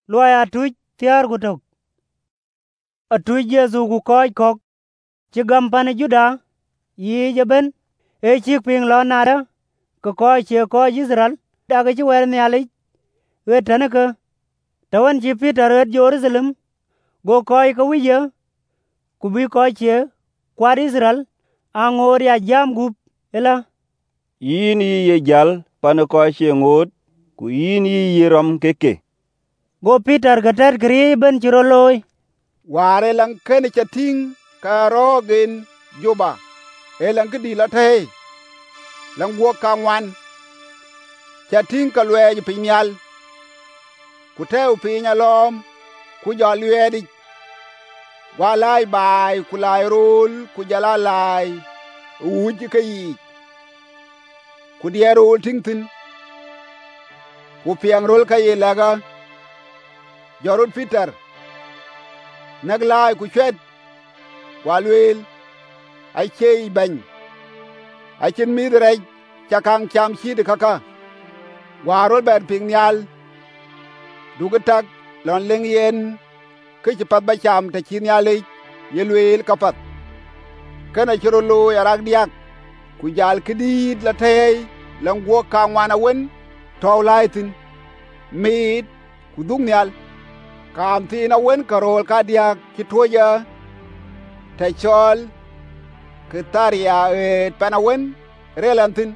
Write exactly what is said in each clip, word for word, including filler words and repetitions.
Loài atuj tiar gutok. Atuj Yesu ku koi kok. Chi gam pane Juda. Yi jaben. E chik ping lo nada. Ko koi chi koi Israel. Daga chi wer nyalik. We tanaka. Tawan chi Peter et Jerusalem. Go koi ka wija. Kubi koi chi kwad Israel. Angor ya jam gup. Ela. Yin yi ye jal pane koi chi ngot. Ku yin yi ye rom keke. Go Peter gatar kri ben chiro loy. Ware lang kene chating ka rogen Juba. E lang kedi la thay. Lang buok ka ngwan. Chating ka lwe pinyal. Ku teu pinya lom. Ku jo lwe di. Wa lai bai ku lai rul ku jala lai. Uji ka yi. Ku diya rul ting tin. Ku piang rul ka yi laga. Jorut Peter. Naglai ku chwet. Walwil. Ai chei bany. Ai chin midrej. Chakang cham chidi kaka. Warol bad ping nyal. Dugatak. Lon ling yen. Kichipat ba cham ta chin nyalik. Yelwil kapat. Kana chirolo yarak diak. Kujal kidid la tay. Lang guok kang wana wen. Tau laitin. Mid. Kudung nyal. Kam tina wen karol kadiak kituja. Tachol. Kitaria et panawen. Relantin.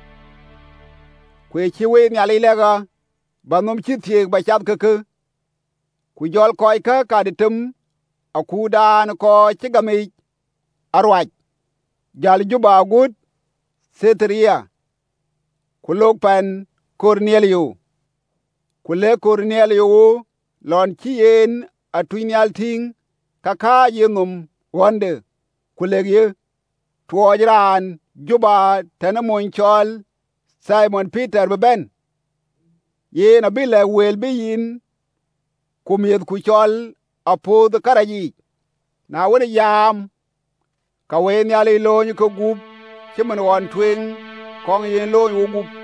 Kwe chiwe nyali lega. Banum chitiek bachad keke. Kujol koi ka kaditum. Akudan ko chigamik. Arwaj. Jal Juba agud. Setria. Kulok pan Cornelio. Kule Cornelio. Lon chien atuinyal ting. Kaka yenum wande. Kulegye. Tuojran Juba tenamoin chol. Simon Peter beben. Yen abile wel biyin. Kumiyed kuchol apod karaji. Na wene yam. Kawen yali lonyi ko gup. Chiman wan twing. Kong yen lonyi wo gup.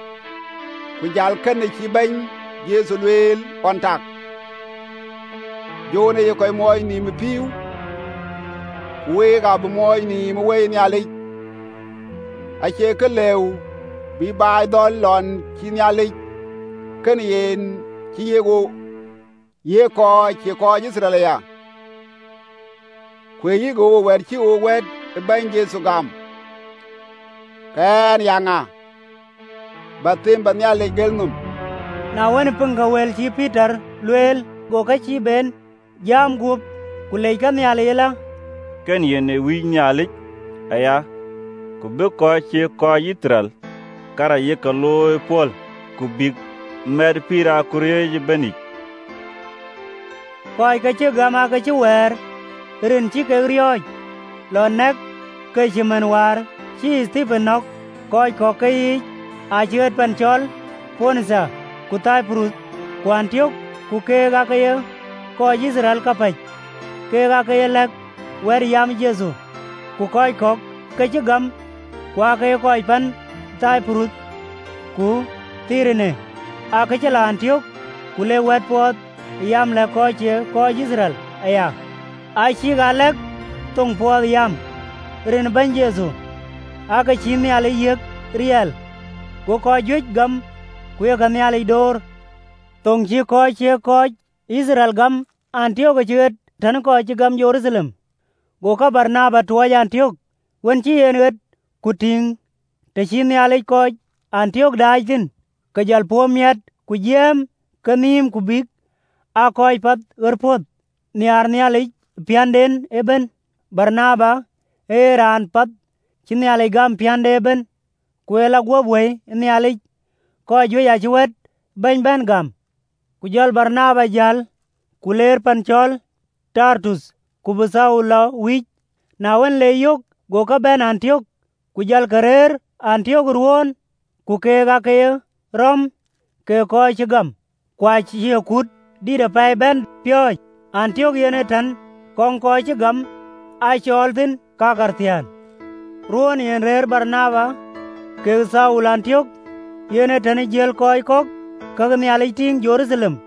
Kujal kene chibany. Yesu lwel ontak. Jone ye koy moy ni mi piu. We ga bu moy ni mo we ni ali. A che ke lew bi bay don lon ki ni ali. Ken yen ki yego ye ko ki ko Israel ya. Kwe yigo wer ki o wed ban Jesu gam. Kan yanga. Batim ban ya le gelnum. Na wen punga wel chi Peter lwel go ka chi ben. Jam gup kulay ka nyali yela. Ken yene wi nyalik. Aya. Kubi koi chi koi Israel. Kara ye ka loy pol. Kubik mer pira kureji benik. Koi ka chi gama ka chi wer. Rin chi ka rioj. Lo nek ka chi manwar. Chi Stephen nok. Koi ko ka yi. A chi et panchol. Ponsa. Kutai prut. Kuantiok. Kukega ka ye. Ko Israel kapaj. Kega ka ye lek. Wer yam Jesu. Ku koi kok. Ka chi gam. Kwa ka ye koi pan. Tai prut. Ku. Tirine. A ka chi la Antiok. Kule wet pot. Yam le ko chi ko Israel. Aya. A chi ga lek. Tung pot yam. Rin ban Jesu. A ka chi ni ale yek. Riel. Ku ko juj gam. Kuya ka ni ale dor. Tung chi ko chi ko Israel gam. Antiok chuet. Tan ko chi gam Jerusalem. Go ka Barnaba tuwa Antiok. Wen chi yenet. Kuting. Te chi ni ale ko Antiok daitin. Ka jal po miat. Ku jem. Kanim kubik. A koi pat urpot. Niar ni ale pianden eben. Barnaba. E ran pat. Chi ni ale gam piande eben. Kuela gwabwe ni ale. Ko jwe ya chuet. Ben ben gam. Kujal Barnaba jal. Kuler panchol. Tartus. Kubusau la wich. Na wen le yok. Goka ben Antiok. Kujal karer. Antiok ruon. Kukega kaya. Rom. Ke koi chigam. Kwa chiye kut. Dida pay ben pioy. Antiok yene tan. Kong koi chigam. Ay choltin kakartian. Ruon yen rer Barnaba. Ke Saul Antiok. Yene tan jel koi kok. Kagni aliting Jerusalem.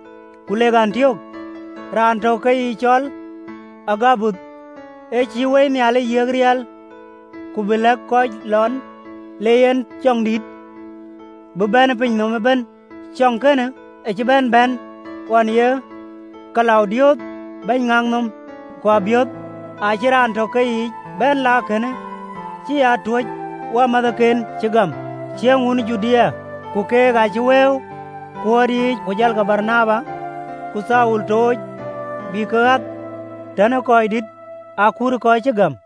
ku lek Antiok, ran to ke yi chol Agabus e chi we mial yek riel, ku bi lek koc lon le yen chong dit bi ben piny nom ben. Chong kene e chi ben ben wan ye Kalaudios ben ngang nom, ku Abiot a chi ran to ke yi ben la kene chi a tuoc wa madhaken chi gam chieng un Judea, ku kek achi weu kuod yic ku jal ka Barnaba ku Saul toc bi kaat tene koc dit akur koc chi gam.